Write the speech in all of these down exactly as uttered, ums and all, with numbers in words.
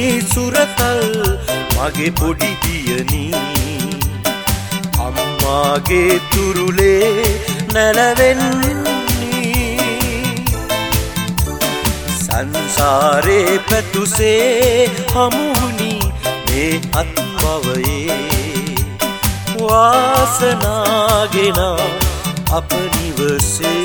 සුරතල් මගේ පොඩි දියණී අම්මාගේ තුරුලේ නැලවෙන්නේ සංසාරේ පැතුසේ හමුුනි මේ අත්බවයේ වාසනාගෙන අප නිවසේ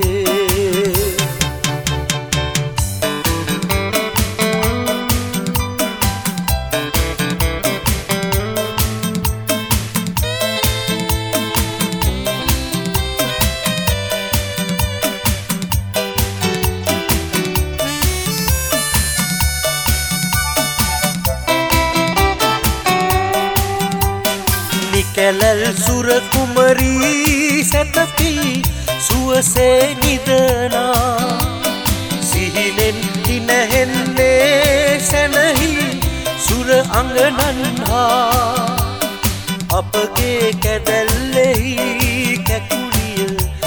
කැලල් සුර කුමරී සැතපි සුවසේ නිදනා සිහිනෙන් හිනහෙන්නේ සැනහි සුර අඟනන්හා අපගේ කැදැල්ලෙහි කැකුලිය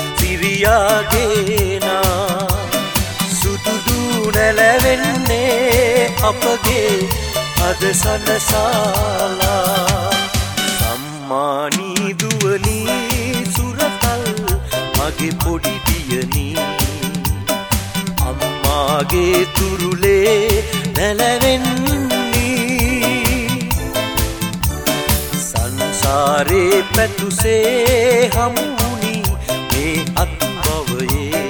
සිරියාගේනා සුදුදු නැලවෙන්නේ අපගේ අද සනසාලා මානී දුවනී සුරතල් මගේ පොඩි දියණී අම්මාගේ තුරුලේ නැලවෙන්නේ සංසාරේ පැතුසේ හමුුනි මේ අත්බවයේ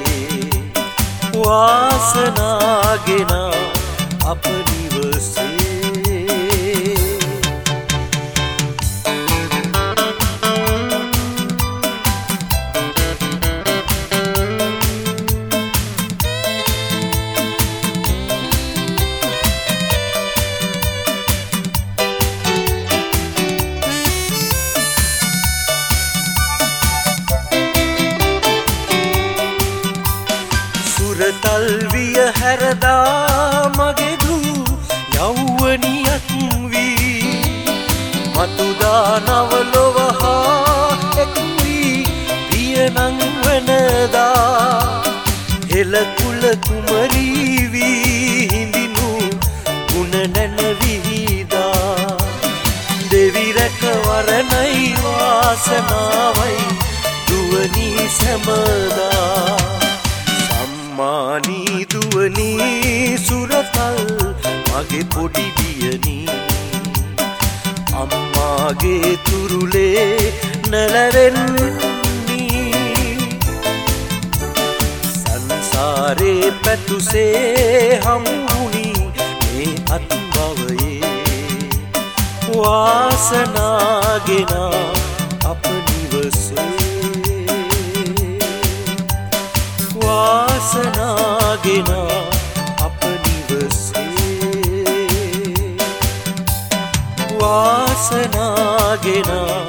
වාසනාගෙන අප නිවසේ සුරතල් විය හැරදා මගෙදු යෞවනියක් වී මතුදා නවලොවහා එක් වී පියනං වනදා හෙළකුල කුමරී වී හිඳිනු ගුණ නැනවිහිදා දෙවිරැක වරණයි වාසනාවයි දුවනී සැමදා මානී දුවනී සුරතල් මගේ පොඩි දියණී අම්මාගේ තුරුලේ නැලවෙන්නේ සංසාරේ පැතුසේ හමුුනි මේ අත්බවයේ වාසනාගෙන අප නිවසේ වාසනාගෙන අප නිවසේ වාසනාගෙන